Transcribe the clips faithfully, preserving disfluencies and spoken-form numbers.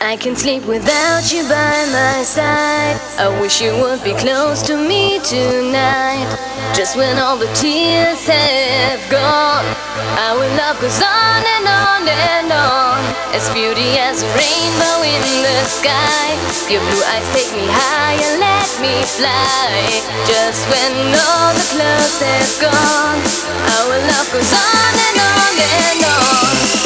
I can't sleep without you by my side. I wish you would be close to me tonight. Just when all the tears have gone, our love goes on and on and on, as beauty as a rainbow in the sky. Your blue eyes take me high and let me fly. Just when all the clouds have gone, our love goes on and on and on.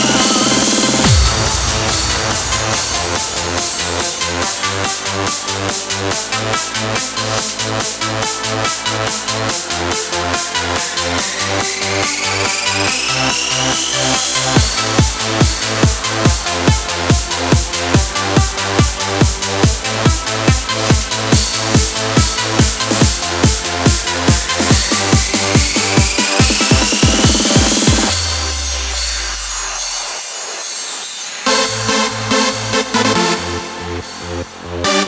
We'll be right back.